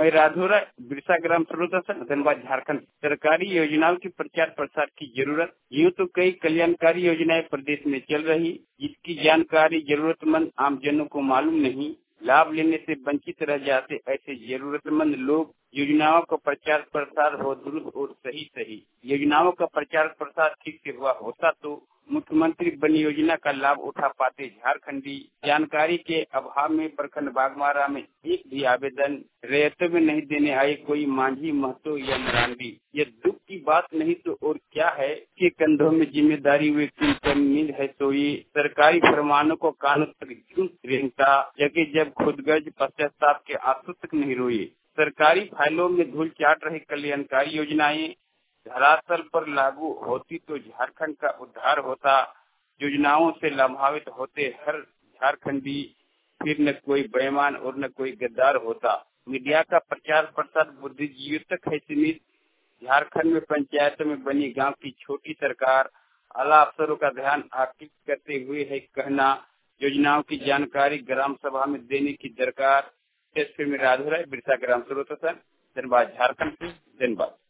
मैं राधौर बिरसा ग्राम स्रोत धनबाद झारखंड। सरकारी योजनाओं के प्रचार प्रसार की जरूरत। यूँ तो कई कल्याणकारी योजनाएं प्रदेश में चल रही, जिसकी जानकारी जरूरतमंद आमजनों को मालूम नहीं, लाभ लेने से वंचित रह जाते। ऐसे जरूरतमंद लोग योजनाओं का प्रचार प्रसार हो दुरुस्त और सही योजनाओं का प्रचार प्रसार ठीक से हुआ होता तो मुख्यमंत्री वन योजना का लाभ उठा पाते झारखंडी। जानकारी के अभाव में प्रखंड बागमारा में एक भी आवेदन रैयतों में नहीं देने आए कोई मांझी, महतो या मरांडी। ये दुख की बात नहीं तो और क्या है कि कंधों में जिम्मेदारी वे नींद है सोई। सरकारी फरमानों को कानून तक क्यों रेंगता, जबकि जब खुदगर्ज पश्चाताप के आंसू तक नहीं रोए। सरकारी फाइलों में धूल चाट रही कल्याणकारी योजनाएं धरातल पर लागू होती तो झारखंड का उद्धार होता। योजनाओं से लाभान्वित होते हर झारखंडी, फिर न कोई बेईमान और न कोई गद्दार होता। मीडिया का प्रचार प्रसार बुद्धिजीवियों तक है सीमित। झारखंड में पंचायतों में बनी गांव की छोटी सरकार, आला अफसरों का ध्यान आकृष्ट करते हुए है कहना, योजनाओं की जानकारी ग्राम सभा में देने की दरकार। राधौर बिरसा ग्राम स्रोत धनबाद झारखंड से धन्यवाद।